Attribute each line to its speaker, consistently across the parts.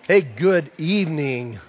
Speaker 1: Hey, good evening.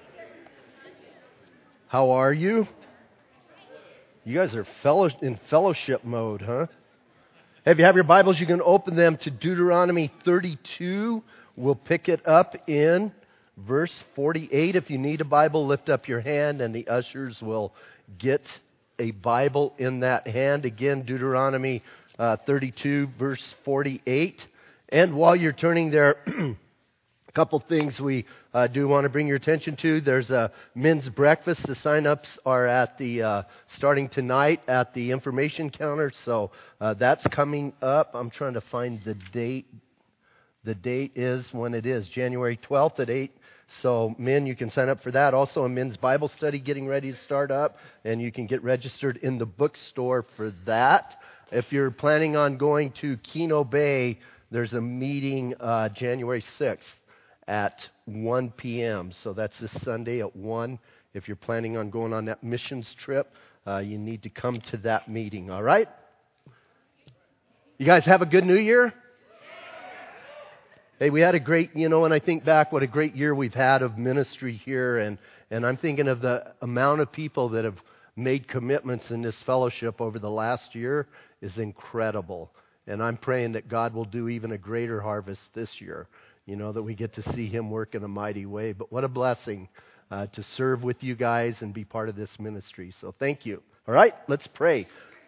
Speaker 1: How are you? You guys are in fellowship mode, huh? If you have your Bibles, you can open them to Deuteronomy 32. We'll pick it up in verse 48. If you need a Bible, lift up your hand and the ushers will get a Bible in that hand. Again, Deuteronomy 32, verse 48. And while you're turning there, couple things we do want to bring your attention to. There's a men's breakfast. The sign-ups are at the starting tonight at the information counter. So that's coming up. I'm trying to find the date. The date is when it is, January 12th at 8. So men, you can sign up for that. Also a men's Bible study getting ready to start up, and you can get registered in the bookstore for that. If you're planning on going to Keno Bay, there's a meeting January 6th. At 1 p.m. So that's this Sunday at 1. If you're planning on going on that missions trip, you need to come to that meeting, all right? You guys have a good New Year? Hey, we had a great, when I think back, what a great year we've had of ministry here, and I'm thinking of the amount of people that have made commitments in this fellowship over the last year is incredible. And I'm praying that God will do even a greater harvest this year. That we get to see Him work in a mighty way. But what a blessing to serve with you guys and be part of this ministry. So thank you. All right, let's pray.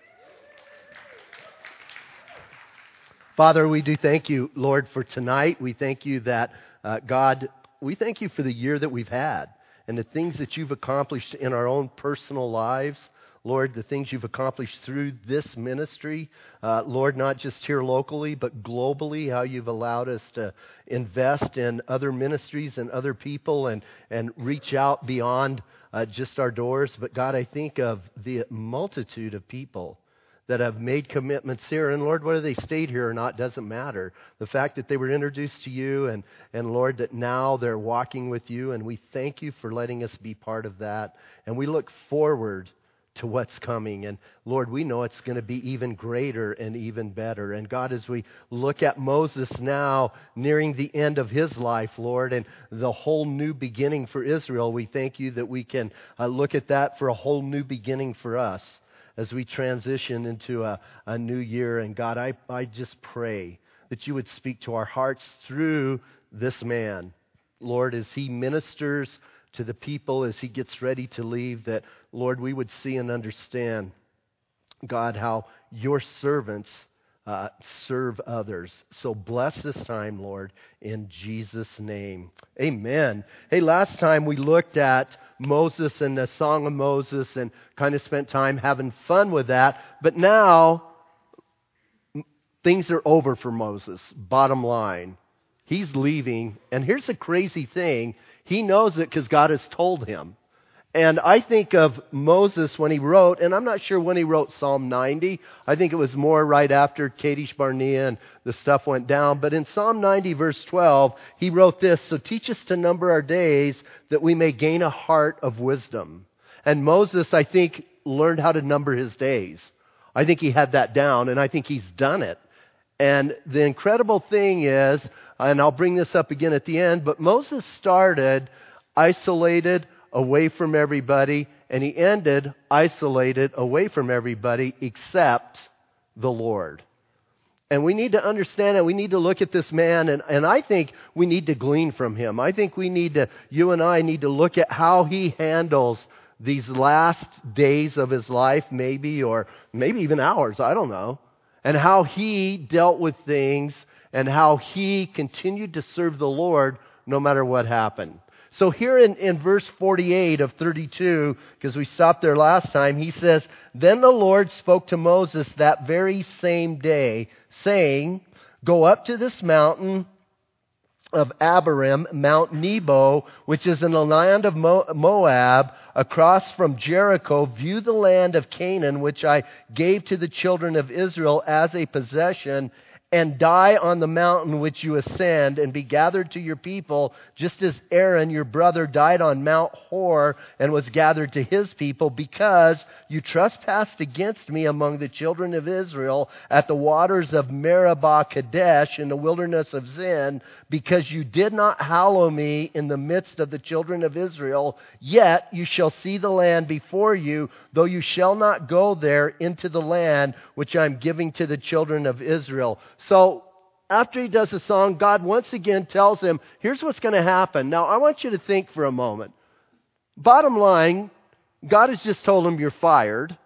Speaker 1: Father, we do thank you, Lord, for tonight. We thank you that, God, we thank you for the year that we've had and the things that you've accomplished in our own personal lives. Lord, the things you've accomplished through this ministry, Lord, not just here locally, but globally, how you've allowed us to invest in other ministries and other people and reach out beyond just our doors. But God, I think of the multitude of people that have made commitments here. And Lord, whether they stayed here or not doesn't matter. The fact that they were introduced to you and Lord, that now they're walking with you. And we thank you for letting us be part of that. And we look forward to what's coming. And Lord, we know it's going to be even greater and even better. And God, as we look at Moses now nearing the end of his life, Lord, and the whole new beginning for Israel, we thank you that we can look at that for a whole new beginning for us as we transition into a new year. And God, I just pray that you would speak to our hearts through this man. Lord, as he ministers to the people as he gets ready to leave, that, Lord, we would see and understand, God, how your servants serve others. So bless this time, Lord, in Jesus' name. Amen. Hey, last time we looked at Moses and the Song of Moses and kind of spent time having fun with that. But now, things are over for Moses, bottom line. He's leaving, and here's the crazy thing. He knows it because God has told him. And I think of Moses when he wrote, and I'm not sure when he wrote Psalm 90. I think it was more right after Kadesh Barnea and the stuff went down. But in Psalm 90, verse 12, he wrote this, "So teach us to number our days that we may gain a heart of wisdom." And Moses, I think, learned how to number his days. I think he had that down, and I think he's done it. And the incredible thing is, and I'll bring this up again at the end, but Moses started isolated, away from everybody, and he ended isolated, away from everybody except the Lord. And we need to understand that. We need to look at this man, and I think we need to glean from him. I think you and I need to look at how he handles these last days of his life, maybe, or maybe even hours, I don't know, and how he dealt with things and how he continued to serve the Lord no matter what happened. So here in verse 48 of 32, because we stopped there last time, he says, "Then the Lord spoke to Moses that very same day, saying, 'Go up to this mountain of Abarim, Mount Nebo, which is in the land of Moab, across from Jericho, view the land of Canaan, which I gave to the children of Israel as a possession, and die on the mountain which you ascend, and be gathered to your people, just as Aaron your brother died on Mount Hor and was gathered to his people, because you trespassed against me among the children of Israel at the waters of Meribah Kadesh in the wilderness of Zin, because you did not hallow me in the midst of the children of Israel. Yet you shall see the land before you, though you shall not go there into the land which I am giving to the children of Israel. So after he does the song, God once again tells him, here's what's going to happen. Now, I want you to think for a moment. Bottom line, God has just told him you're fired.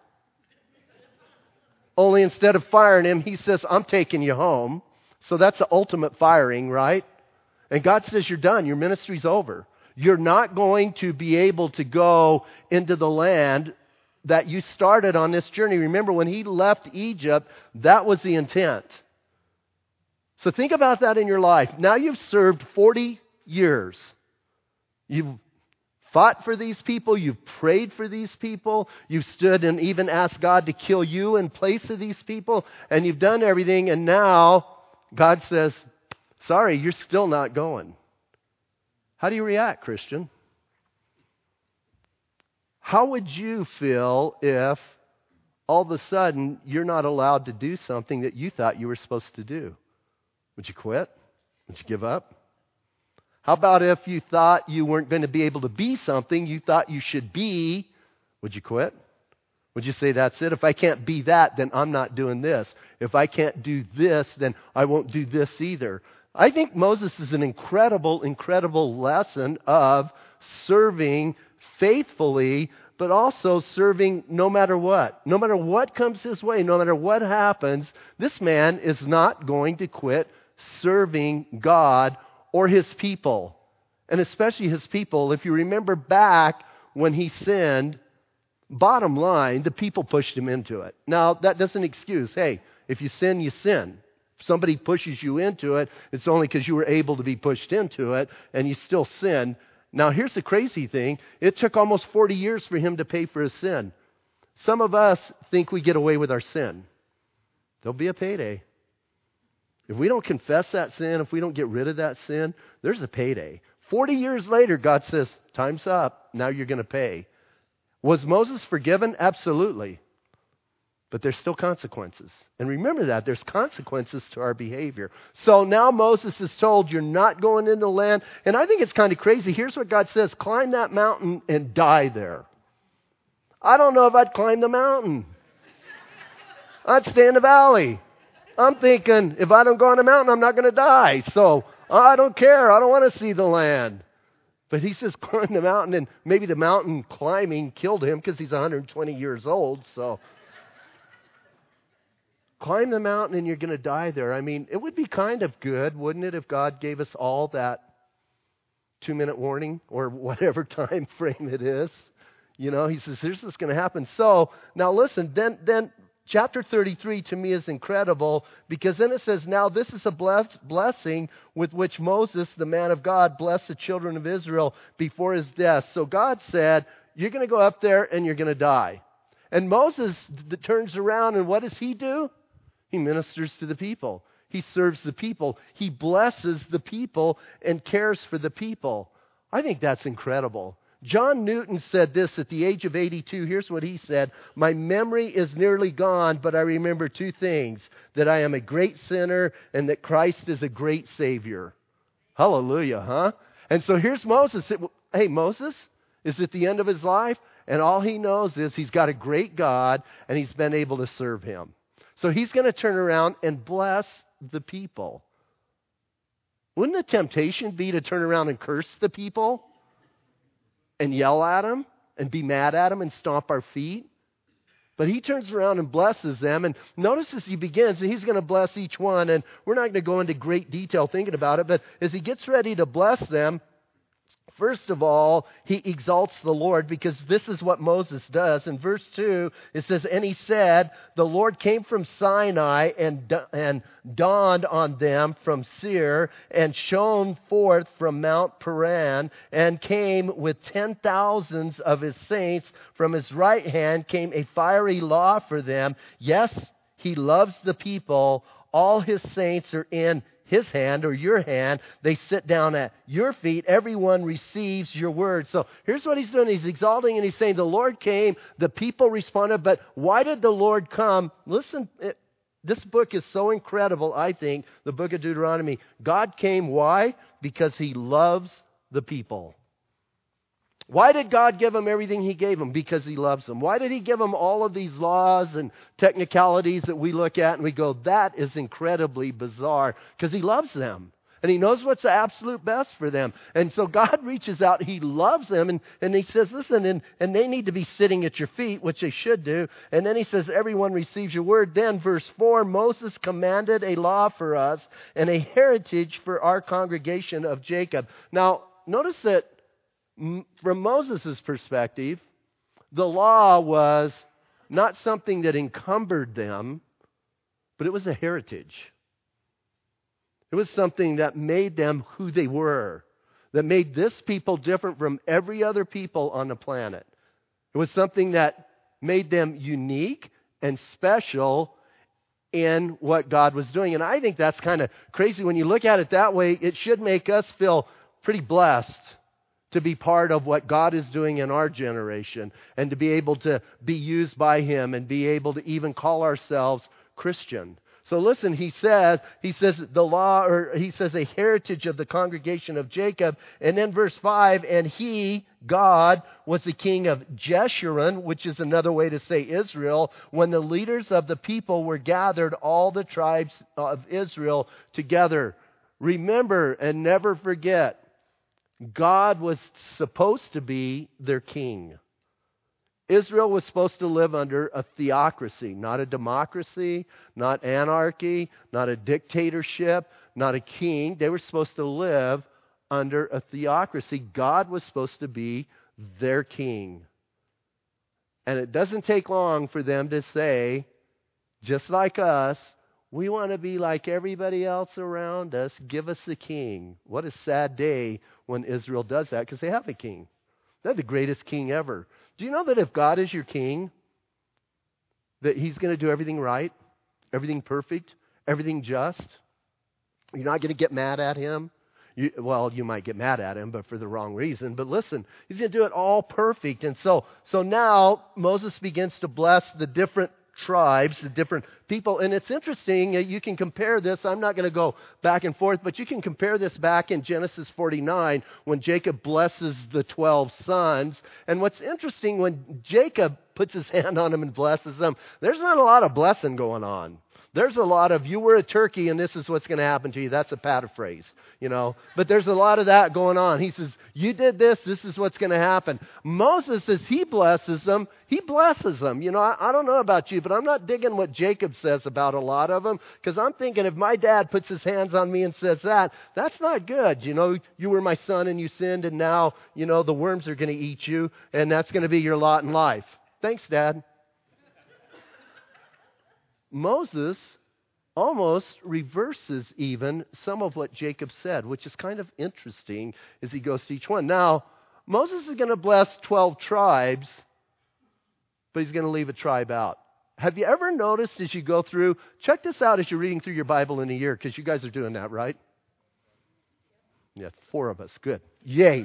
Speaker 1: Only instead of firing him, he says, I'm taking you home. So that's the ultimate firing, right? And God says, you're done. Your ministry's over. You're not going to be able to go into the land that you started on this journey. Remember, when he left Egypt, that was the intent. So think about that in your life. Now you've served 40 years. You've fought for these people. You've prayed for these people. You've stood and even asked God to kill you in place of these people. And you've done everything. And now God says, sorry, you're still not going. How do you react, Christian? How would you feel if all of a sudden you're not allowed to do something that you thought you were supposed to do? Would you quit? Would you give up? How about if you thought you weren't going to be able to be something you thought you should be? Would you quit? Would you say, that's it? If I can't be that, then I'm not doing this. If I can't do this, then I won't do this either. I think Moses is an incredible, incredible lesson of serving faithfully, but also serving no matter what. No matter what comes his way, no matter what happens, this man is not going to quit serving God or his people. And especially his people. If you remember back when he sinned, bottom line, the people pushed him into it. Now, that doesn't excuse, hey, if you sin, you sin. If somebody pushes you into it, it's only because you were able to be pushed into it, and you still sin. Now, here's the crazy thing. It took almost 40 years for him to pay for his sin. Some of us think we get away with our sin. There'll be a payday. If we don't confess that sin, if we don't get rid of that sin, there's a payday. 40 years later, God says, time's up. Now you're going to pay. Was Moses forgiven? Absolutely. But there's still consequences. And remember that. There's consequences to our behavior. So now Moses is told, you're not going into the land. And I think it's kind of crazy. Here's what God says. Climb that mountain and die there. I don't know if I'd climb the mountain. I'd stay in the valley. I'm thinking, if I don't go on the mountain, I'm not going to die. So I don't care. I don't want to see the land. But he says climb the mountain, and maybe the mountain climbing killed him because he's 120 years old. So climb the mountain and you're going to die there. I mean, it would be kind of good, wouldn't it, if God gave us all that 2-minute warning or whatever time frame it is. You know, he says, here's what's going to happen. So now listen, then chapter 33 to me is incredible because then it says, now this is a blessing with which Moses, the man of God, blessed the children of Israel before his death. So God said, you're going to go up there and you're going to die. And Moses turns around and what does he do? He ministers to the people. He serves the people. He blesses the people and cares for the people. I think that's incredible. John Newton said this at the age of 82. Here's what he said. My memory is nearly gone, but I remember 2 things. That I am a great sinner and that Christ is a great Savior. Hallelujah, huh? And so here's Moses. Hey, Moses is at the end of his life, and all he knows is he's got a great God, and he's been able to serve him. So he's going to turn around and bless the people. Wouldn't the temptation be to turn around and curse the people? And yell at them? And be mad at them and stomp our feet? But he turns around and blesses them. And notice as he begins, and he's going to bless each one. And we're not going to go into great detail thinking about it. But as he gets ready to bless them, first of all, he exalts the Lord because this is what Moses does. In verse 2, it says, and he said, the Lord came from Sinai and dawned on them from Seir and shone forth from Mount Paran and came with 10,000s of his saints. From his right hand came a fiery law for them. Yes, he loves the people. all his saints are in his hand or your hand. They sit down at your feet. Everyone receives your word. So here's what he's doing. He's exalting and he's saying the Lord came. The people responded. But why did the Lord come? Listen, this book is so incredible, I think, the book of Deuteronomy. God came. Why? Because he loves the people. Why did God give them everything he gave them? Because he loves them. Why did he give them all of these laws and technicalities that we look at and we go, that is incredibly bizarre? Because he loves them. And he knows what's the absolute best for them. And so God reaches out. He loves them. And he says, listen, and they need to be sitting at your feet, which they should do. And then he says, everyone receives your word. Then verse 4, Moses commanded a law for us and a heritage for our congregation of Jacob. Now, notice that from Moses' perspective, the law was not something that encumbered them, but it was a heritage. It was something that made them who they were, that made this people different from every other people on the planet. It was something that made them unique and special in what God was doing. And I think that's kind of crazy. When you look at it that way, it should make us feel pretty blessed to be part of what God is doing in our generation and to be able to be used by him and be able to even call ourselves Christian. So listen, he says the law, or he says a heritage of the congregation of Jacob. And then verse 5, and he, God, was the king of Jeshurun, which is another way to say Israel, when the leaders of the people were gathered, all the tribes of Israel together. Remember and never forget, God was supposed to be their king. Israel was supposed to live under a theocracy, not a democracy, not anarchy, not a dictatorship, not a king. They were supposed to live under a theocracy. God was supposed to be their king. And it doesn't take long for them to say, just like us, we want to be like everybody else around us. Give us a king. What a sad day when Israel does that, because they have a king. They're the greatest king ever. Do you know that if God is your king, that he's going to do everything right, everything perfect, everything just? You're not going to get mad at him. You might get mad at him, but for the wrong reason. But listen, he's going to do it all perfect. And so now Moses begins to bless the different tribes, the different people. And it's interesting, you can compare this. I'm not going to go back and forth, but you can compare this back in Genesis 49 when Jacob blesses the 12 sons. And what's interesting, when Jacob puts his hand on them and blesses them, there's not a lot of blessing going on. There's a lot of, you were a turkey and this is what's going to happen to you. That's a paraphrase, But there's a lot of that going on. He says, you did this is what's going to happen. Moses, as he blesses them, he blesses them. I don't know about you, but I'm not digging what Jacob says about a lot of them, because I'm thinking if my dad puts his hands on me and says that's not good. You were my son and you sinned, and now, the worms are going to eat you, and that's going to be your lot in life. Thanks, Dad. Moses almost reverses even some of what Jacob said, which is kind of interesting as he goes to each one. Now, Moses is going to bless 12 tribes, but he's going to leave a tribe out. Have you ever noticed as you go through, check this out as you're reading through your Bible in a year, because you guys are doing that, right? Yeah, 4 of us. Good. Yay.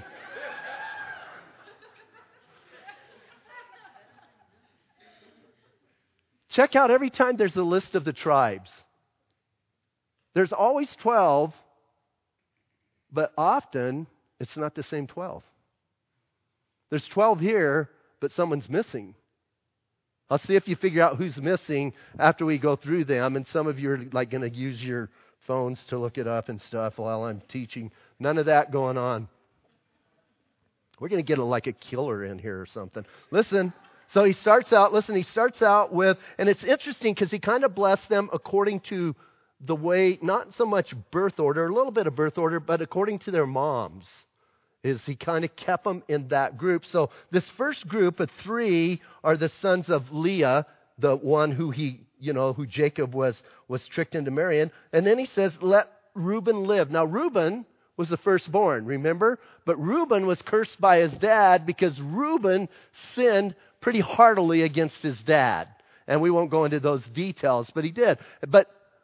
Speaker 1: Check out every time there's a list of the tribes. There's always 12, but often it's not the same 12. There's 12 here, but someone's missing. I'll see if you figure out who's missing after we go through them, and some of you are going to use your phones to look it up and stuff while I'm teaching. None of that going on. We're going to get a killer in here or something. Listen. So he starts out with, and it's interesting because he kind of blessed them according to the way, not so much birth order, a little bit of birth order, but according to their moms. He kind of kept them in that group. So this first group of 3 are the sons of Leah, the one who who Jacob was tricked into marrying. And then he says, let Reuben live. Now Reuben was the firstborn, remember? But Reuben was cursed by his dad because Reuben sinned pretty heartily against his dad. And we won't go into those details, but he did. But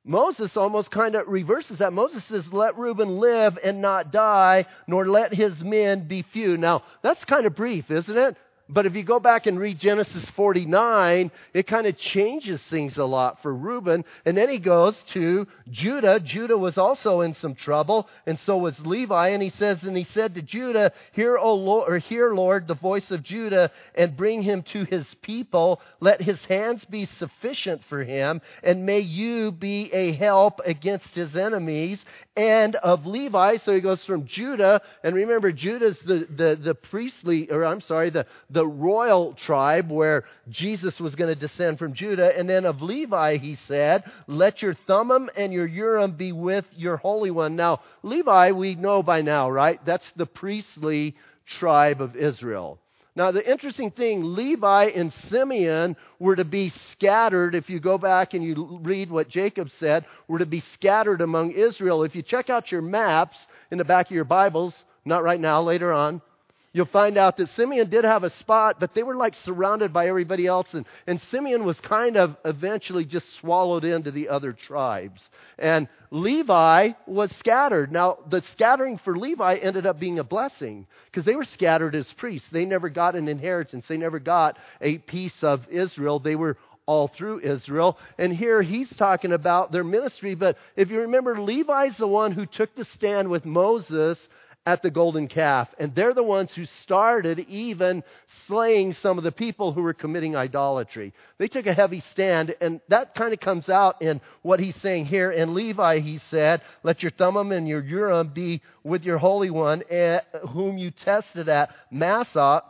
Speaker 1: Moses almost kind of reverses that. Moses says, let Reuben live and not die, nor let his men be few. Now, that's kind of brief, isn't it? But if you go back and read Genesis 49, it kind of changes things a lot for Reuben. And then he goes to Judah. Judah was also in some trouble, and so was Levi. And he says, and he said to Judah, hear, Lord, the voice of Judah, and bring him to his people. Let his hands be sufficient for him, and may you be a help against his enemies. And of Levi, so he goes from Judah, and remember, Judah's the priestly, or I'm sorry, the royal tribe where Jesus was going to descend from Judah. And then of Levi, he said, let your Thummim and your Urim be with your Holy One. Now, Levi, we know by now, right? That's the priestly tribe of Israel. Now, the interesting thing, Levi and Simeon were to be scattered. If you go back and you read what Jacob said, were to be scattered among Israel. If you check out your maps in the back of your Bibles, not right now, later on, you'll find out that Simeon did have a spot, but they were like surrounded by everybody else. And Simeon was kind of eventually just swallowed into the other tribes. And Levi was scattered. Now, the scattering for Levi ended up being a blessing because they were scattered as priests. They never got an inheritance. They never got a piece of Israel. They were all through Israel. And here he's talking about their ministry. But if you remember, Levi's the one who took the stand with Moses at the golden calf. And they're the ones who started even slaying some of the people who were committing idolatry. They took a heavy stand, and that kind of comes out in what he's saying here. In Levi, he said, let your Thummim and your Urim be with your Holy One, whom you tested at Massah,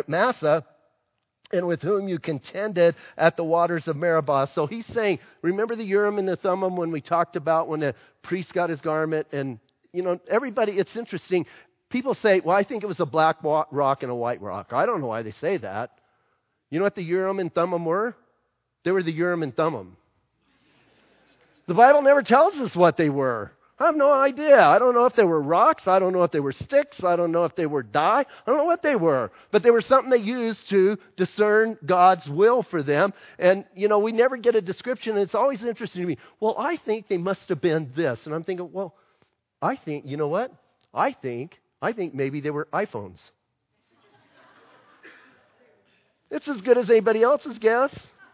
Speaker 1: and with whom you contended at the waters of Meribah. So he's saying, remember the Urim and the Thummim when we talked about when the priest got his garment? And you know, everybody, it's interesting. People say, well, I think it was a black rock and a white rock. I don't know why they say that. You know what the Urim and Thummim were? They were the Urim and Thummim. The Bible never tells us what they were. I have no idea. I don't know if they were rocks. I don't know if they were sticks. I don't know if they were dye. I don't know what they were. But they were something they used to discern God's will for them. And, you know, we never get a description. And it's always interesting to me. Well, I think they must have been this. And I'm thinking, well, I think, you know what? I think maybe they were iPhones. It's as good as anybody else's guess.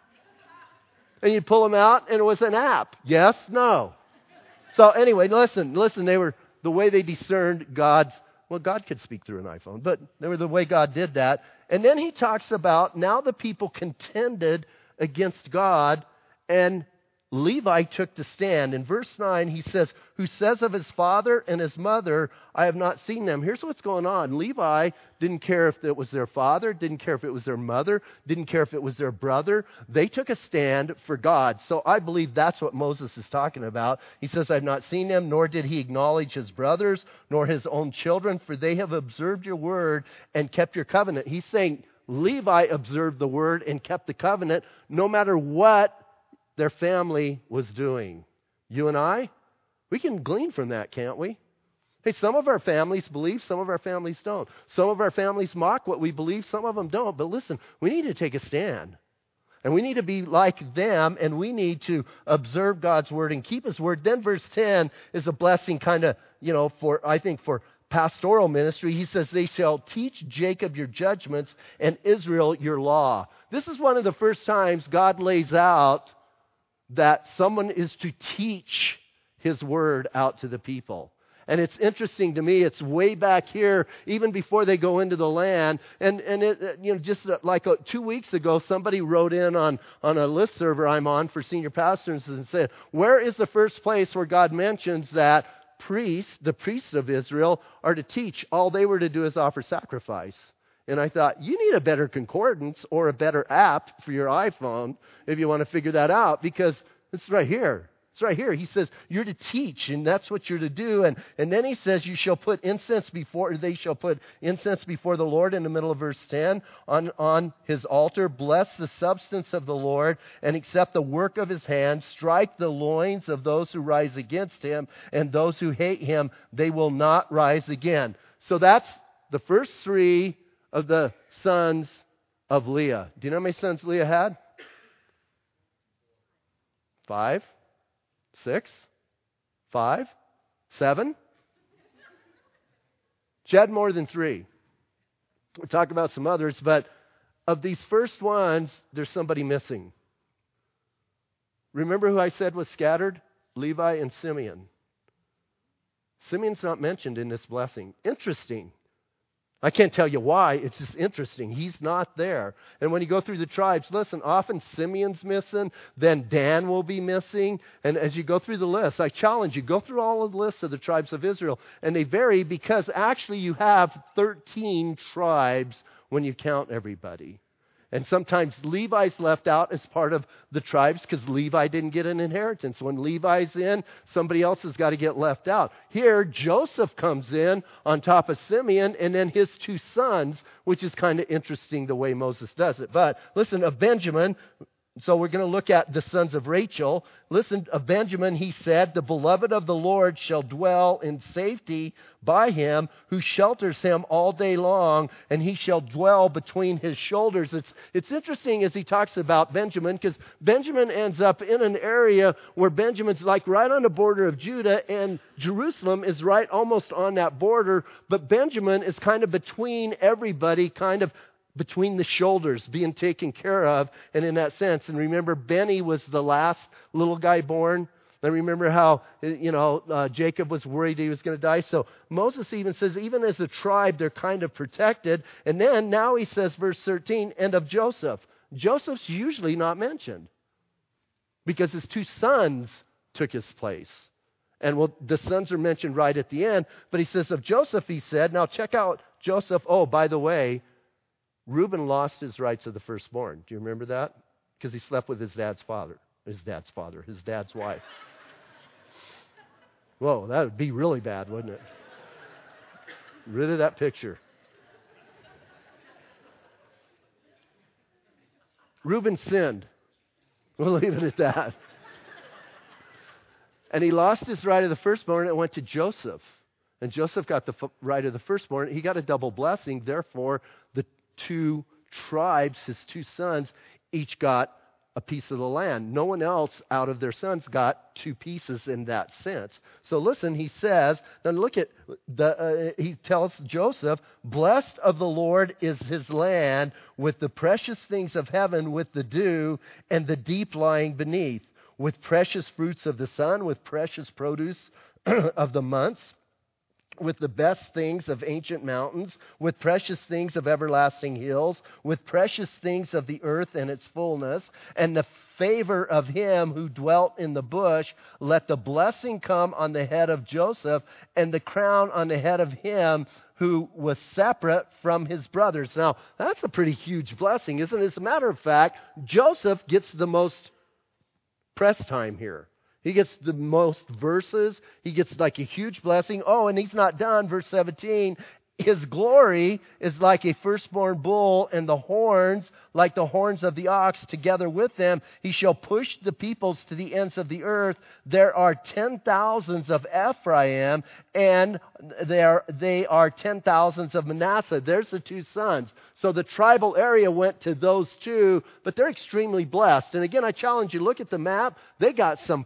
Speaker 1: And you pull them out and it was an app. Yes, no. So anyway, listen, they were the way they discerned God's, well, God could speak through an iPhone, but they were the way God did that. And then he talks about now the people contended against God, and Levi took the stand. In verse 9, he says, who says of his father and his mother, I have not seen them. Here's what's going on. Levi didn't care if it was their father, didn't care if it was their mother, didn't care if it was their brother. They took a stand for God. So I believe that's what Moses is talking about. He says, I have not seen them, nor did he acknowledge his brothers, nor his own children, for they have observed your word and kept your covenant. He's saying Levi observed the word and kept the covenant no matter what their family was doing. You and I, we can glean from that, can't we? Hey, some of our families believe, some of our families don't. Some of our families mock what we believe, some of them don't. But listen, we need to take a stand. And we need to be like them, and we need to observe God's word and keep his word. Then verse 10 is a blessing kind of, for pastoral ministry. He says, they shall teach Jacob your judgments and Israel your law. This is one of the first times God lays out that someone is to teach his word out to the people. And it's interesting to me, it's way back here, even before they go into the land. And it, just like 2 weeks ago, somebody wrote in on a listserver I'm on for senior pastors and said, where is the first place where God mentions that the priests of Israel are to teach? All they were to do is offer sacrifice. And I thought, you need a better concordance or a better app for your iPhone if you want to figure that out, because it's right here. It's right here. He says, you're to teach, and that's what you're to do. And then he says, they shall put incense before the Lord in the middle of verse 10 on his altar. Bless the substance of the Lord and accept the work of his hands. Strike the loins of those who rise against him, and those who hate him, they will not rise again. So that's the first three of the sons of Leah. Do you know how many sons Leah had? 5. 6? 5? 7? She had more than 3. We'll talk about some others, but of these first ones, there's somebody missing. Remember who I said was scattered? Levi and Simeon. Simeon's not mentioned in this blessing. Interesting. I can't tell you why. It's just interesting. He's not there. And when you go through the tribes, listen, often Simeon's missing, then Dan will be missing. And as you go through the list, I challenge you, go through all of the lists of the tribes of Israel. And they vary because actually you have 13 tribes when you count everybody. And sometimes Levi's left out as part of the tribes because Levi didn't get an inheritance. When Levi's in, somebody else has got to get left out. Here, Joseph comes in on top of Simeon and then his 2 sons, which is kind of interesting the way Moses does it. But listen, of Benjamin, so we're going to look at the sons of Rachel. Listen, of Benjamin, he said, the beloved of the Lord shall dwell in safety by him who shelters him all day long, and he shall dwell between his shoulders. It's interesting as he talks about Benjamin, because Benjamin ends up in an area where Benjamin's like right on the border of Judah, and Jerusalem is right almost on that border, but Benjamin is kind of between everybody, kind of between the shoulders, being taken care of, and in that sense. And remember, Benny was the last little guy born. And remember how, Jacob was worried he was going to die. So Moses even says, even as a tribe, they're kind of protected. And then now he says, verse 13, and of Joseph. Joseph's usually not mentioned because his 2 sons took his place. And the sons are mentioned right at the end. But he says, of Joseph, he said, now check out Joseph. Oh, by the way, Reuben lost his rights of the firstborn. Do you remember that? Because he slept with his dad's wife. Whoa, that would be really bad, wouldn't it? Rid of that picture. Reuben sinned. We'll leave it at that. And he lost his right of the firstborn and it went to Joseph. And Joseph got the right of the firstborn. He got a double blessing. Therefore, the 2 tribes, his 2 sons, each got a piece of the land. No one else out of their sons got 2 pieces in that sense. So listen, he says, then look at, he tells Joseph, blessed of the Lord is his land with the precious things of heaven, with the dew and the deep lying beneath, with precious fruits of the sun, with precious produce of the months, with the best things of ancient mountains, with precious things of everlasting hills, with precious things of the earth and its fullness, and the favor of him who dwelt in the bush. Let the blessing come on the head of Joseph, and the crown on the head of him who was separate from his brothers. Now, that's a pretty huge blessing, isn't it? As a matter of fact, Joseph gets the most press time here. He gets the most verses. He gets like a huge blessing. Oh, and he's not done. Verse 17, his glory is like a firstborn bull, and the horns like the horns of the ox together with them. He shall push the peoples to the ends of the earth. There are 10,000s of Ephraim, and they are 10,000s of Manasseh. There's the 2 sons. So the tribal area went to those 2, but they're extremely blessed. And again, I challenge you, look at the map. They got some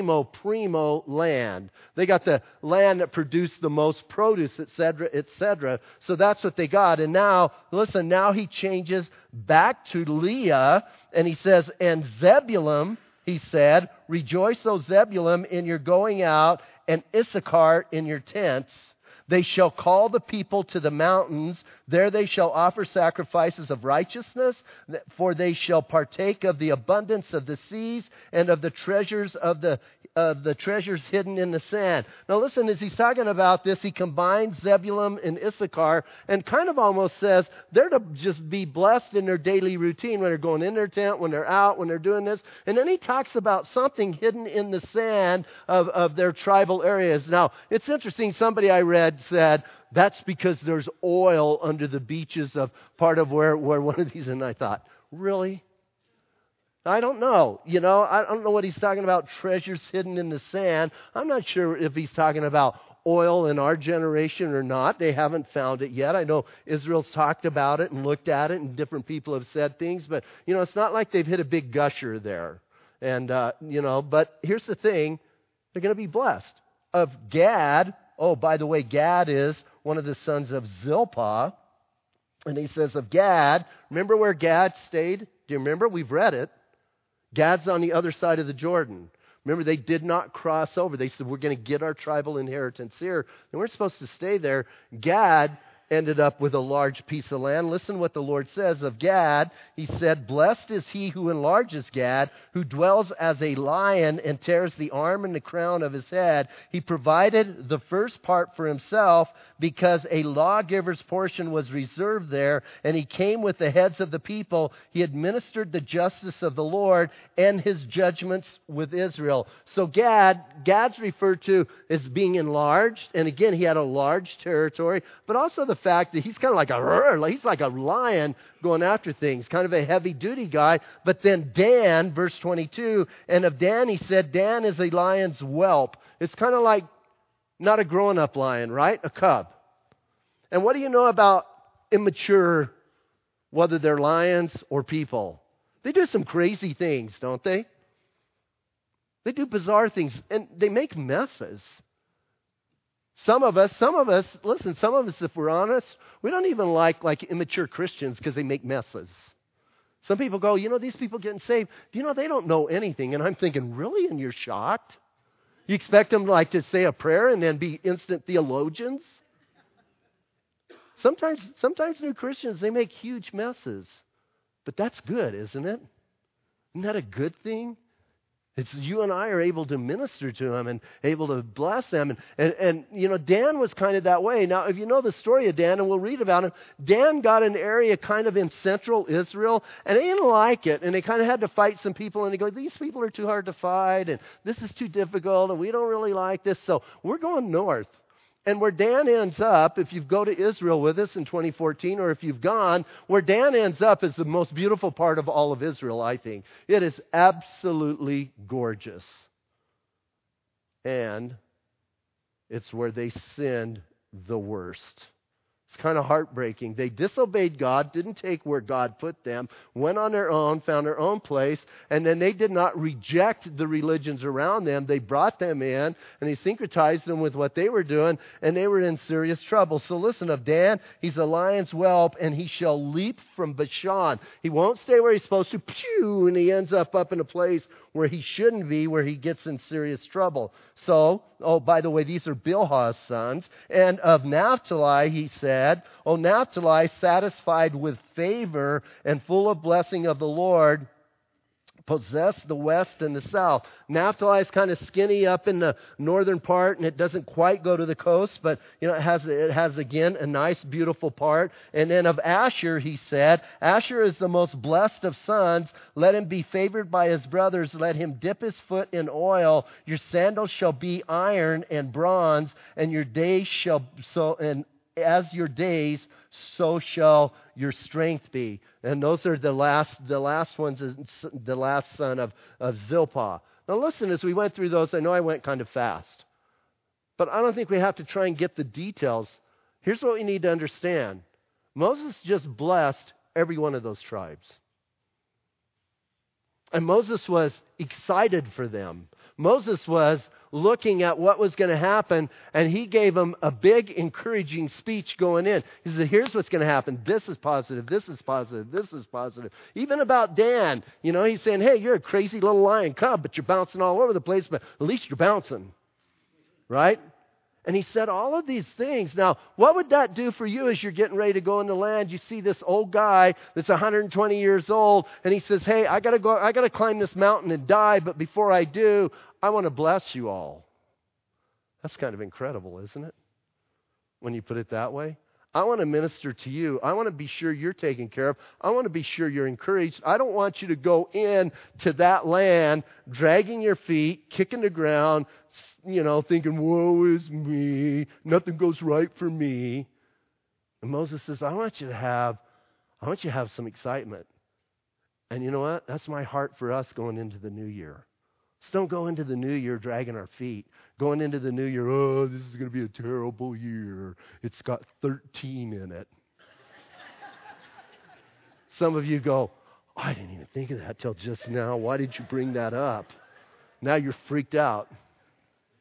Speaker 1: primo land. They got the land that produced the most produce, etc., etc. So that's what they got. And now, listen, now he changes back to Leah, and he says, and Zebulun, he said, rejoice, O Zebulun, in your going out, and Issachar in your tents. They shall call the people to the mountains. There they shall offer sacrifices of righteousness, for they shall partake of the abundance of the seas and of the treasures treasures hidden in the sand. Now listen, as he's talking about this, he combines Zebulun and Issachar and kind of almost says they're to just be blessed in their daily routine when they're going in their tent, when they're out, when they're doing this. And then he talks about something hidden in the sand of their tribal areas. Now, it's interesting. Somebody I read said, that's because there's oil under the beaches of part of where one of these, and I thought, really? I don't know. I don't know what he's talking about, treasures hidden in the sand. I'm not sure if he's talking about oil in our generation or not. They haven't found it yet. I know Israel's talked about it and looked at it, and different people have said things, but, it's not like they've hit a big gusher there. And, but here's the thing. They're going to be blessed. Of Gad, oh, by the way, Gad is one of the sons of Zilpah. And he says of Gad, remember where Gad stayed? Do you remember? We've read it. Gad's on the other side of the Jordan. Remember, they did not cross over. They said, we're going to get our tribal inheritance here. They weren't supposed to stay there. Gad ended up with a large piece of land. Listen what the Lord says of Gad. He said, blessed is he who enlarges Gad, who dwells as a lion and tears the arm and the crown of his head. He provided the first part for himself because a lawgiver's portion was reserved there, and he came with the heads of the people. He administered the justice of the Lord and his judgments with Israel. So Gad's referred to as being enlarged, and again, he had a large territory, but also the fact that he's kind of like a lion going after things, kind of a heavy-duty guy. But then Dan, verse 22, and of Dan he said, Dan is a lion's whelp. It's kind of like not a grown-up lion, right? A cub. And what do you know about immature, whether they're lions or people? They do some crazy things, don't they? They do bizarre things, and they make messes. Some of us, listen, some of us, if we're honest, we don't even like immature Christians because they make messes. Some people go, these people getting saved, do you know they don't know anything? And I'm thinking, really? And you're shocked? You expect them to say a prayer and then be instant theologians? Sometimes new Christians, they make huge messes. But that's good, isn't it? Isn't that a good thing? It's you and I are able to minister to them and able to bless them. And Dan was kind of that way. Now, if you know the story of Dan, and we'll read about him, Dan got an area kind of in central Israel, and they didn't like it. And they kind of had to fight some people, and they go, these people are too hard to fight, and this is too difficult, and we don't really like this. So we're going north. And where Dan ends up, if you go to Israel with us in 2014, or if you've gone, where Dan ends up is the most beautiful part of all of Israel, I think. It is absolutely gorgeous. And it's where they sinned the worst. It's kind of heartbreaking. They disobeyed God, didn't take where God put them, went on their own, found their own place, and then they did not reject the religions around them. They brought them in, and they syncretized them with what they were doing, and they were in serious trouble. So listen, of Dan, he's a lion's whelp, and he shall leap from Bashan. He won't stay where he's supposed to, pew, and he ends up in a place where he shouldn't be, where he gets in serious trouble. So, by the way, these are Bilhah's sons. And of Naphtali, he said, O Naphtali, satisfied with favor and full of blessing of the Lord, possess the west and the south. Naphtali is kind of skinny up in the northern part, and it doesn't quite go to the coast, but it has again a nice, beautiful part. And then of Asher, he said, Asher is the most blessed of sons. Let him be favored by his brothers. Let him dip his foot in oil. Your sandals shall be iron and bronze, and your days as your days, so shall your strength be. And those are the last ones, the last son of Zilpah. Now listen, as we went through those, I know I went kind of fast. But I don't think we have to try and get the details. Here's what we need to understand. Moses just blessed every one of those tribes. And Moses was excited for them. Moses was looking at what was going to happen, and he gave them a big encouraging speech going in. He said, here's what's going to happen. This is positive. This is positive. This is positive. Even about Dan, he's saying, hey, you're a crazy little lion cub, but you're bouncing all over the place, but at least you're bouncing. Right? And he said all of these things. Now, what would that do for you as you're getting ready to go into land? You see this old guy that's 120 years old, and he says, hey, I got to climb this mountain and die, but before I do, I want to bless you all. That's kind of incredible, isn't it? When you put it that way. I want to minister to you. I want to be sure you're taken care of. I want to be sure you're encouraged. I don't want you to go in to that land dragging your feet, kicking the ground, thinking, woe is me. Nothing goes right for me. And Moses says, I want you to have some excitement. And you know what? That's my heart for us going into the new year. Just don't go into the new year dragging our feet. Going into the new year, oh, this is going to be a terrible year. It's got 13 in it. Some of you go, oh, I didn't even think of that till just now. Why did you bring that up? Now you're freaked out.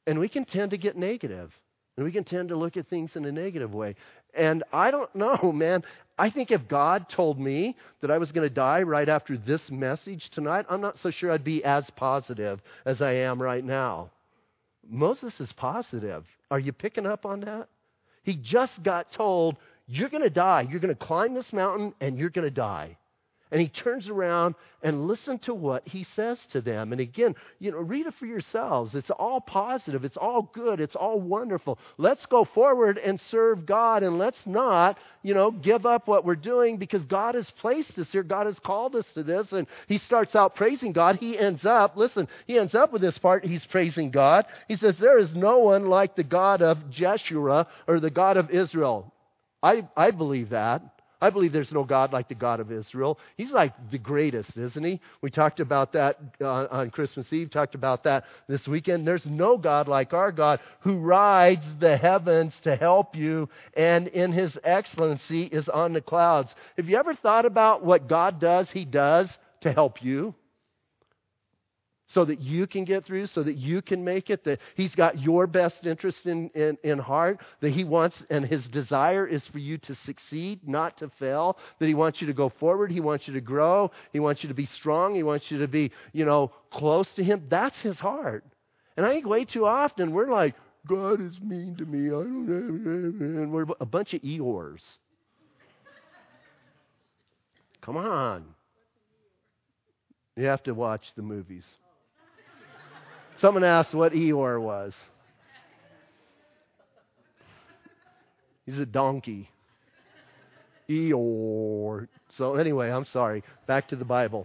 Speaker 1: And we can tend to get negative. And we can tend to look at things in a negative way. And I don't know, man. I think if God told me that I was going to die right after this message tonight, I'm not so sure I'd be as positive as I am right now. Moses is positive. Are you picking up on that? He just got told, you're going to die. You're going to climb this mountain and you're going to die. And he turns around and listen to what he says to them. And again, read it for yourselves. It's all positive. It's all good. It's all wonderful. Let's go forward and serve God. And let's not, give up what we're doing because God has placed us here. God has called us to this. And he starts out praising God. He ends up with this part. He's praising God. He says, there is no one like the God of Jeshurun or the God of Israel. I believe that. I believe there's no God like the God of Israel. He's like the greatest, isn't he? We talked about that on Christmas Eve, talked about that this weekend. There's no God like our God who rides the heavens to help you and in his excellency is on the clouds. Have you ever thought about what God does? He does to help you. So that you can get through, so that you can make it, that he's got your best interest in heart, that he wants and his desire is for you to succeed, not to fail, that he wants you to go forward, he wants you to grow, he wants you to be strong, he wants you to be, close to him. That's his heart. And I think way too often we're like, God is mean to me, I don't know, and we're a bunch of Eeyores. Come on. You have to watch the movies. Someone asked what Eeyore was. He's a donkey. Eeyore. So anyway, I'm sorry. Back to the Bible.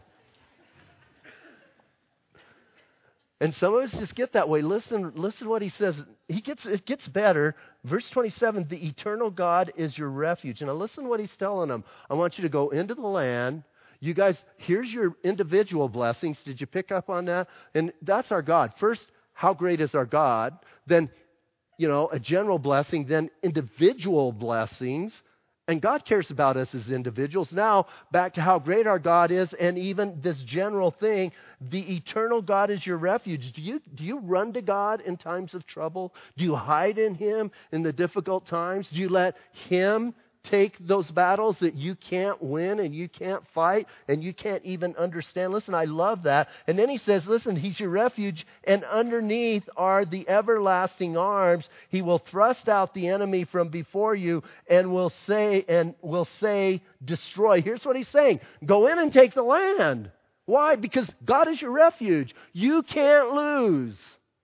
Speaker 1: And some of us just get that way. Listen what he says. It gets better. Verse 27, the eternal God is your refuge. And now listen what he's telling them. I want you to go into the land. You guys, here's your individual blessings. Did you pick up on that? And that's our God. First, how great is our God? Then, a general blessing. Then individual blessings. And God cares about us as individuals. Now, back to how great our God is and even this general thing. The eternal God is your refuge. Do you run to God in times of trouble? Do you hide in him in the difficult times? Do you let him take those battles that you can't win and you can't fight and you can't even understand? Listen, I love that. And then he says, listen, he's your refuge, and underneath are the everlasting arms. He will thrust out the enemy from before you and will say, destroy. Here's what he's saying. Go in and take the land. Why? Because God is your refuge. You can't lose.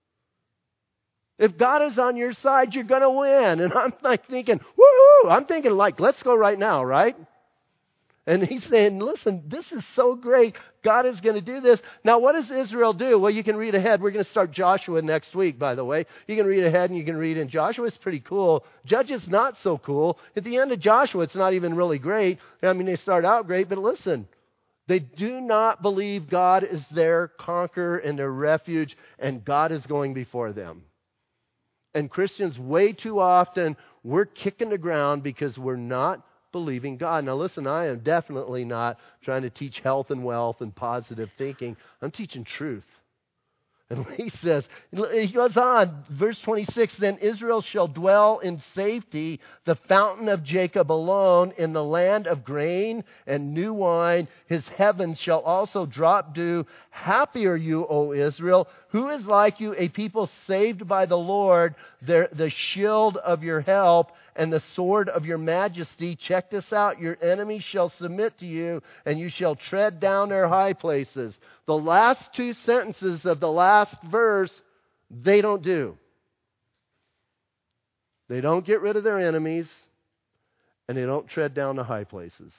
Speaker 1: If God is on your side, you're going to win. And I'm like thinking, woohoo! I'm thinking like, let's go right now, right? And he's saying, listen, this is so great. God is going to do this. Now, what does Israel do? Well, you can read ahead. We're going to start Joshua next week, by the way. You can read ahead and you can read in Joshua. It's pretty cool. Judges, not so cool. At the end of Joshua, it's not even really great. I mean, they start out great, but listen. They do not believe God is their conqueror and their refuge, and God is going before them. And Christians, way too often, we're kicking the ground because we're not believing God. Now listen, I am definitely not trying to teach health and wealth and positive thinking. I'm teaching truth. And he says, he goes on, verse 26, then Israel shall dwell in safety, the fountain of Jacob alone, in the land of grain and new wine. His heavens shall also drop dew. Happy are you, O Israel. Who is like you, a people saved by the Lord, the shield of your help and the sword of your majesty? Check this out. Your enemies shall submit to you, and you shall tread down their high places. The last two sentences of the last verse, they don't do. They don't get rid of their enemies, and they don't tread down the high places.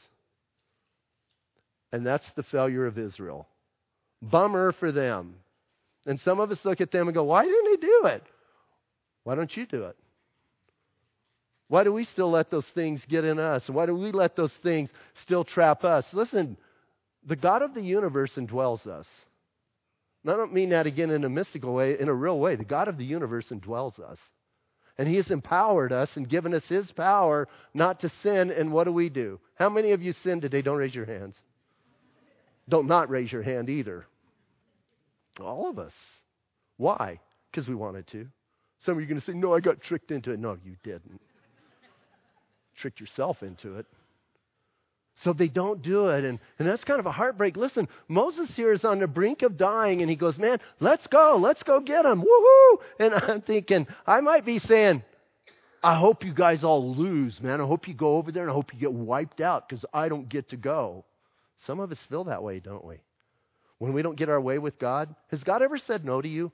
Speaker 1: And that's the failure of Israel. Bummer for them. And some of us look at them and go, why didn't they do it? Why don't you do it? Why do we still let those things get in us? Why do we let those things still trap us? Listen, the God of the universe indwells us. And I don't mean that again in a mystical way, in a real way. The God of the universe indwells us. And he has empowered us and given us his power not to sin. And what do? How many of you sinned today? Don't raise your hands. Don't not raise your hand either. All of us. Why? Because we wanted to. Some of you are going to say, no, I got tricked into it. No, you didn't. Tricked yourself into it. So they don't do it, and that's kind of a heartbreak. Listen, Moses here is on the brink of dying, and he goes, man, let's go get him, woohoo! And I'm thinking, I might be saying, I hope you guys all lose, man. I hope you go over there, and I hope you get wiped out, because I don't get to go. Some of us feel that way, don't we? When we don't get our way with God. Has God ever said no to you?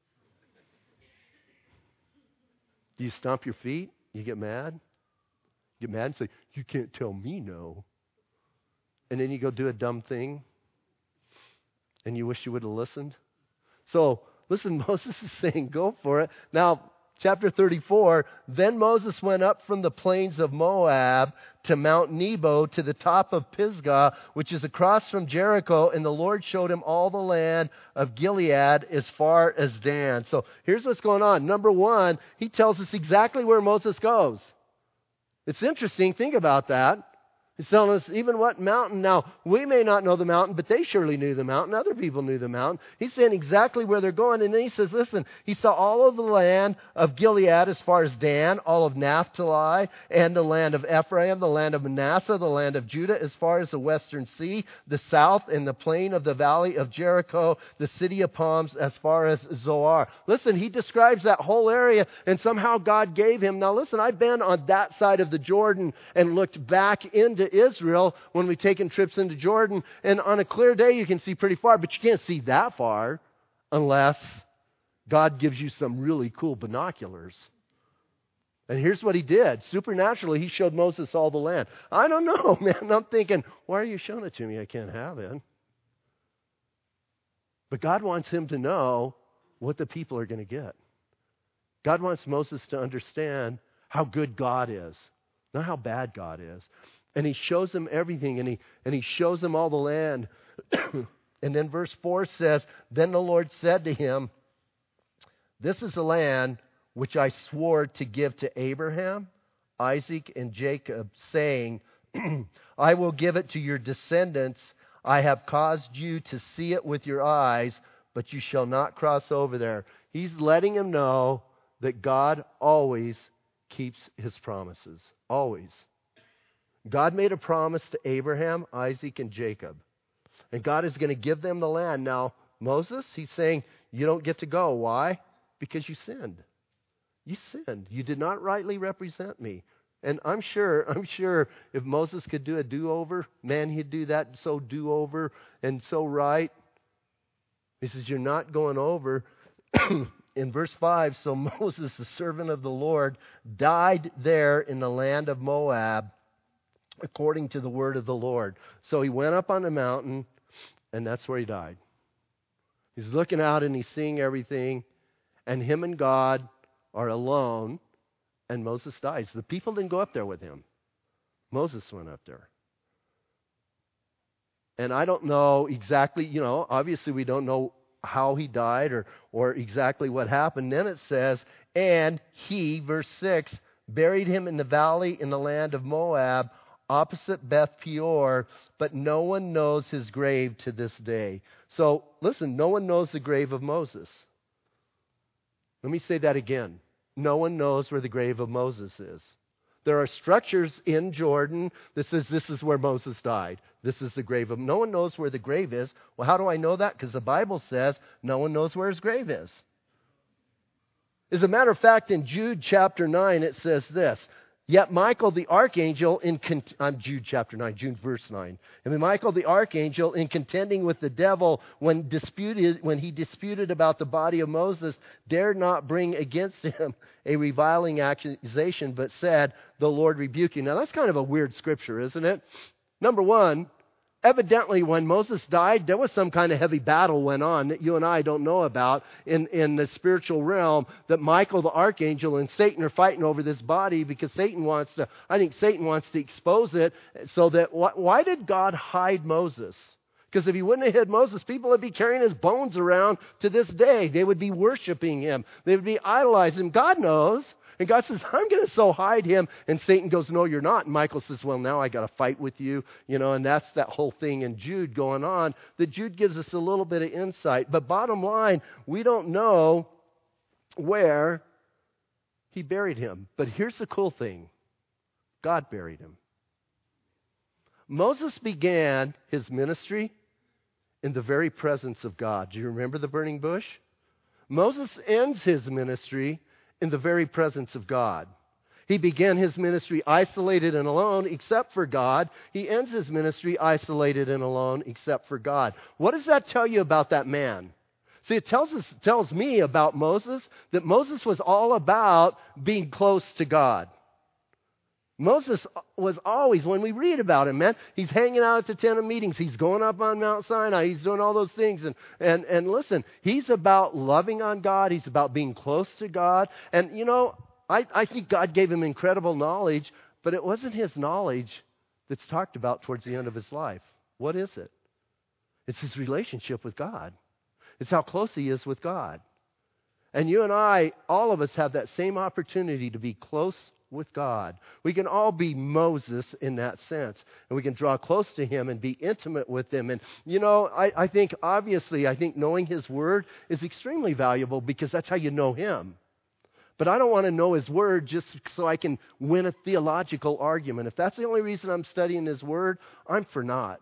Speaker 1: Do you stomp your feet? You get mad? You get mad and say, you can't tell me no. And then you go do a dumb thing, and you wish you would have listened. So, listen, Moses is saying, go for it. Now, chapter 34, then Moses went up from the plains of Moab to Mount Nebo to the top of Pisgah, which is across from Jericho, and the Lord showed him all the land of Gilead as far as Dan. So, here's what's going on. Number one, he tells us exactly where Moses goes. It's interesting. Think about that. He's telling us even what mountain. Now, we may not know the mountain, but they surely knew the mountain. Other people knew the mountain. He's saying exactly where they're going. And then he says, listen, he saw all of the land of Gilead as far as Dan, all of Naphtali, and the land of Ephraim, the land of Manasseh, the land of Judah, as far as the western sea, the south, and the plain of the valley of Jericho, the city of palms, as far as Zoar. Listen, he describes that whole area, and somehow God gave him. Now, listen, I've been on that side of the Jordan and looked back into Israel when we've taken trips into Jordan, and on a clear day you can see pretty far, but you can't see that far unless God gives you some really cool binoculars. And here's what he did. Supernaturally, he showed Moses all the land. I don't know, man. I'm thinking, why are you showing it to me? I can't have it. But God wants him to know what the people are going to get. God wants Moses to understand how good God is, not how bad God is. And he shows them everything, and he shows them all the land. And then verse 4 says, then the Lord said to him, this is the land which I swore to give to Abraham, Isaac, and Jacob, saying, I will give it to your descendants. I have caused you to see it with your eyes, but you shall not cross over there. He's letting him know that God always keeps his promises. Always. God made a promise to Abraham, Isaac, and Jacob. And God is going to give them the land. Now, Moses, he's saying, you don't get to go. Why? Because you sinned. You sinned. You did not rightly represent me. And I'm sure if Moses could do a do-over, man, he'd do that so do-over and so right. He says, you're not going over. In verse 5, so Moses, the servant of the Lord, died there in the land of Moab, according to the word of the Lord. So he went up on the mountain, and that's where he died. He's looking out and he's seeing everything, and him and God are alone, and Moses dies. The people didn't go up there with him. Moses went up there. And I don't know exactly, obviously we don't know how he died or exactly what happened. Then it says, and he, verse 6, buried him in the valley in the land of Moab, opposite Beth Peor, but no one knows his grave to this day. So, listen, no one knows the grave of Moses. Let me say that again. No one knows where the grave of Moses is. There are structures in Jordan that says this is where Moses died. This is the grave of... No one knows where the grave is. Well, how do I know that? Because the Bible says no one knows where his grave is. As a matter of fact, in Jude chapter 9, it says this, yet Michael the archangel Jude chapter 9, Jude verse 9. And Michael the archangel, in contending with the devil when he disputed about the body of Moses, dared not bring against him a reviling accusation, but said, the Lord rebuke you. Now that's kind of a weird scripture, isn't it? Number one, evidently when Moses died, there was some kind of heavy battle went on that you and I don't know about in the spiritual realm, that Michael the archangel and Satan are fighting over this body because Satan wants to expose it so that, why did God hide Moses? Because if he wouldn't have hid Moses, people would be carrying his bones around to this day. They would be worshiping him. They would be idolizing him. God knows. And God says, I'm going to so hide him. And Satan goes, no, you're not. And Michael says, well, now I got to fight with you. And that's that whole thing in Jude going on. That Jude gives us a little bit of insight. But bottom line, we don't know where He buried him. But here's the cool thing. God buried him. Moses began his ministry in the very presence of God. Do you remember the burning bush? Moses ends his ministry in the very presence of God. He began his ministry isolated and alone except for God. He ends his ministry isolated and alone except for God. What does that tell you about that man? See, it tells me about Moses that Moses was all about being close to God. Moses was always, when we read about him, man, he's hanging out at the tent of meetings. He's going up on Mount Sinai. He's doing all those things. And listen, he's about loving on God. He's about being close to God. And, you know, I think God gave him incredible knowledge, but it wasn't his knowledge that's talked about towards the end of his life. What is it? It's his relationship with God. It's how close he is with God. And you and I, all of us have that same opportunity to be close with God. We can all be Moses in that sense. And we can draw close to him and be intimate with him. And, you know, I think knowing his word is extremely valuable because that's how you know him. But I don't want to know his word just so I can win a theological argument. If that's the only reason I'm studying his word, I'm for naught.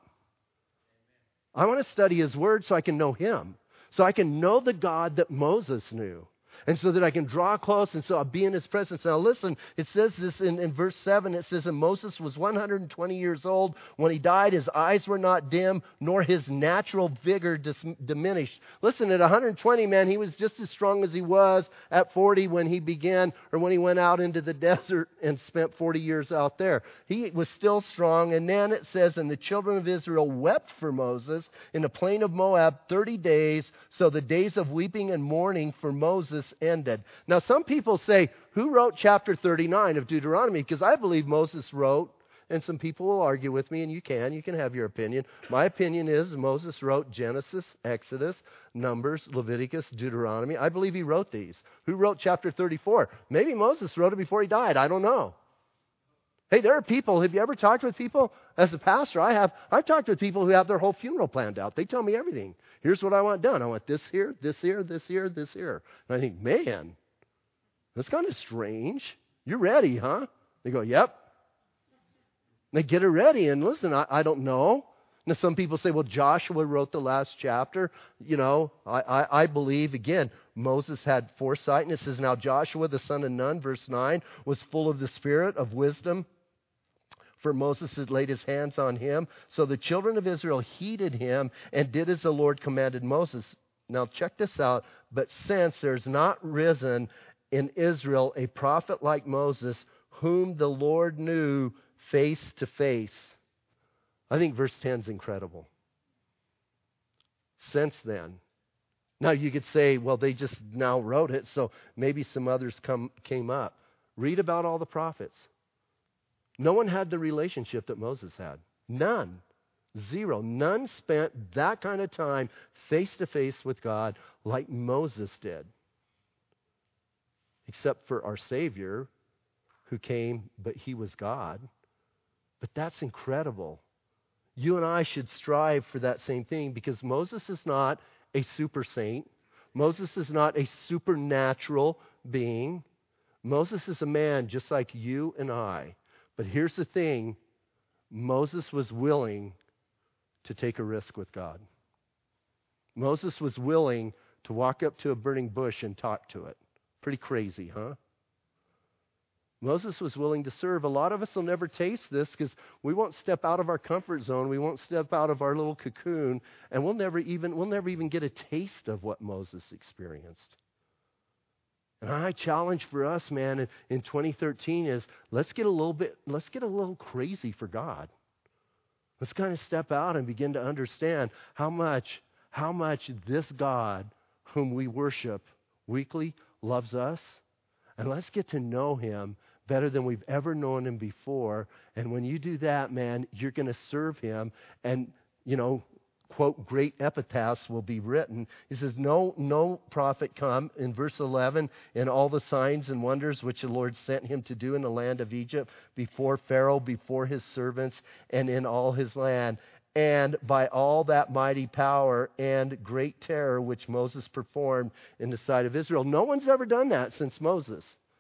Speaker 1: I want to study his word so I can know him. So I can know the God that Moses knew. And so that I can draw close and so I'll be in his presence. Now listen, it says this in verse 7. It says, and Moses was 120 years old. When he died, his eyes were not dim, nor his natural vigor diminished. Listen, at 120, man, he was just as strong as he was at 40 when he began, or when he went out into the desert and spent 40 years out there. He was still strong. And then it says, and the children of Israel wept for Moses in the plain of Moab 30 days. So the days of weeping and mourning for Moses ended. Now, some people say, who wrote chapter 39 of Deuteronomy? Because I believe Moses wrote, and some people will argue with me, and you can have your opinion. My opinion is Moses wrote Genesis, Exodus, Numbers, Leviticus, Deuteronomy. I believe he wrote these. Who wrote chapter 34? Maybe Moses wrote it before he died. I don't know. Hey, there are people, have you ever talked with people? As a pastor, I have. I've talked with people who have their whole funeral planned out. They tell me everything. Here's what I want done. I want this here, this here, this here, this here. And I think, man, that's kind of strange. You're ready, huh? They go, yep. They get it ready. And listen, I don't know. Now, some people say, well, Joshua wrote the last chapter. You know, I believe, again, Moses had foresight. And it says, now Joshua, the son of Nun, verse 9, was full of the spirit of wisdom. For Moses had laid his hands on him. So the children of Israel heeded him and did as the Lord commanded Moses. Now check this out. But since there's not risen in Israel a prophet like Moses, whom the Lord knew face to face. I think verse 10 is incredible. Since then. Now you could say, well, they just now wrote it, so maybe some others came up. Read about all the prophets. No one had the relationship that Moses had. None. Zero. None spent that kind of time face to face with God like Moses did. Except for our Savior who came, but he was God. But that's incredible. You and I should strive for that same thing because Moses is not a super saint. Moses is not a supernatural being. Moses is a man just like you and I. But here's the thing, Moses was willing to take a risk with God. Moses was willing to walk up to a burning bush and talk to it. Pretty crazy, huh? Moses was willing to serve. A lot of us will never taste this because we won't step out of our comfort zone. We won't step out of our little cocoon, and we'll never even get a taste of what Moses experienced. And my challenge for us, man, in 2013 is let's get a little crazy for God. Let's kind of step out and begin to understand how much this God whom we worship weekly loves us. And let's get to know him better than we've ever known him before. And when you do that, man, you're going to serve him. And, you know, quote, great epitaphs will be written. He says, no prophet come, in verse 11, in all the signs and wonders which the Lord sent him to do in the land of Egypt, before Pharaoh, before his servants, and in all his land. And by all that mighty power and great terror which Moses performed in the sight of Israel. No one's ever done that since Moses.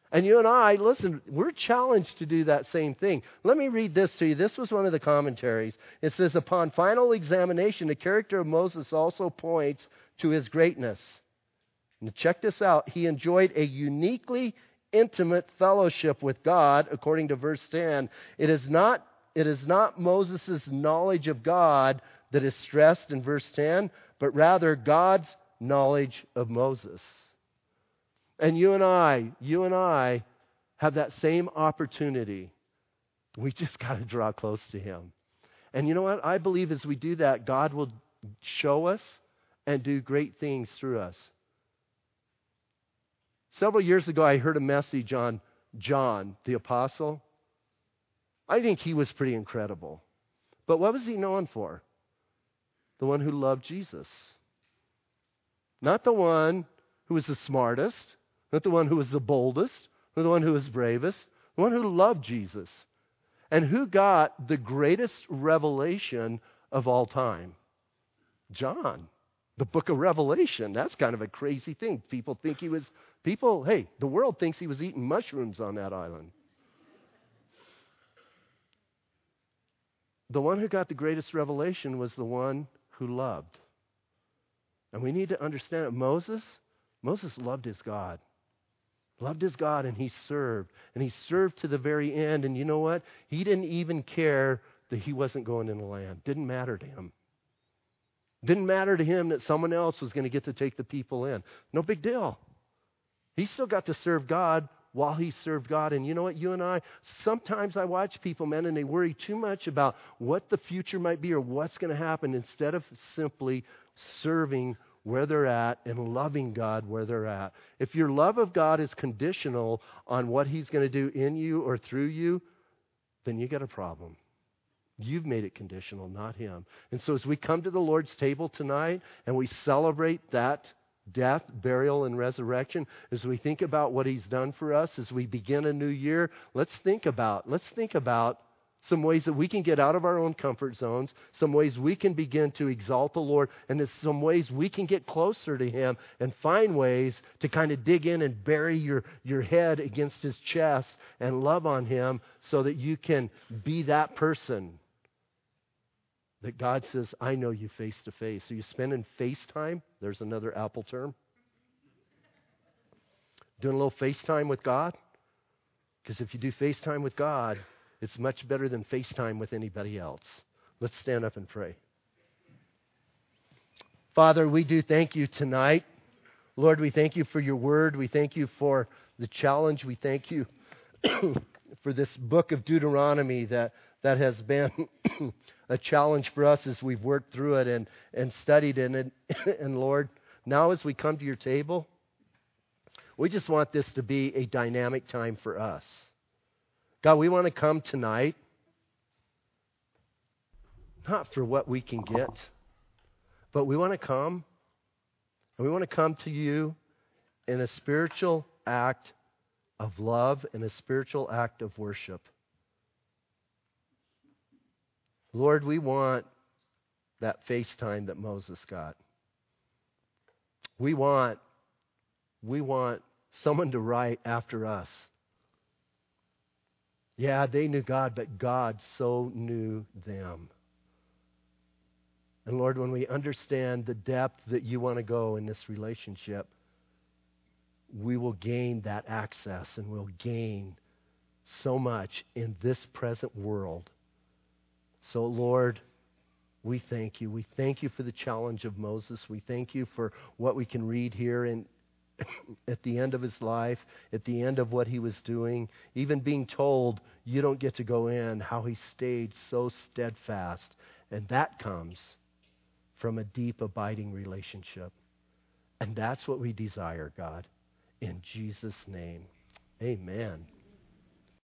Speaker 1: And you and I, listen, we're challenged to do that same thing. Let me read this to you. This was one of the commentaries. It says, upon final examination, the character of Moses also points to his greatness. And check this out. He enjoyed a uniquely intimate fellowship with God, according to verse 10. It is not Moses' knowledge of God that is stressed in verse 10, but rather God's knowledge of Moses. And you and I have that same opportunity. We just got to draw close to Him. And you know what? I believe as we do that, God will show us and do great things through us. Several years ago, I heard a message on John, the apostle. I think he was pretty incredible. But what was he known for? The one who loved Jesus. Not the one who was the smartest, not the one who was the boldest, not the one who was bravest, the one who loved Jesus. And who got the greatest revelation of all time? John. The book of Revelation. That's kind of a crazy thing. The world thinks he was eating mushrooms on that island. The one who got the greatest revelation was the one who loved. And we need to understand that Moses loved his God. Loved his God, and he served. And he served to the very end. And you know what? He didn't even care that he wasn't going in the land. Didn't matter to him. Didn't matter to him that someone else was going to get to take the people in. No big deal. He still got to serve God while he served God. And you know what? You and I, sometimes I watch people, man, and they worry too much about what the future might be or what's going to happen instead of simply serving where they're at and loving God where they're at. If your love of God is conditional on what He's going to do in you or through you, then you got a problem. You've made it conditional, not Him. And so as we come to the Lord's table tonight and we celebrate that death, burial, and resurrection, as we think about what He's done for us, as we begin a new year, let's think about some ways that we can get out of our own comfort zones, some ways we can begin to exalt the Lord, and there's some ways we can get closer to Him and find ways to kind of dig in and bury your head against His chest and love on Him so that you can be that person that God says, I know you face to face. So you spending FaceTime? There's another Apple term. Doing a little FaceTime with God? Because if you do FaceTime with God, it's much better than FaceTime with anybody else. Let's stand up and pray. Father, we do thank you tonight. Lord, we thank you for your word. We thank you for the challenge. We thank you for this book of Deuteronomy that has been a challenge for us as we've worked through it and studied it. And Lord, now as we come to your table, we just want this to be a dynamic time for us. God, we want to come tonight, not for what we can get, but we want to come, and we want to come to you in a spiritual act of love and a spiritual act of worship. Lord, we want that FaceTime that Moses got. We want someone to write after us. Yeah, they knew God, but God so knew them. And Lord, when we understand the depth that you want to go in this relationship, we will gain that access and we'll gain so much in this present world. So, Lord, we thank you. We thank you for the challenge of Moses. We thank you for what we can read here at the end of his life, at the end of what he was doing, even being told you don't get to go in, how he stayed so steadfast. And that comes from a deep, abiding relationship. And that's what we desire, God. In Jesus' name, amen.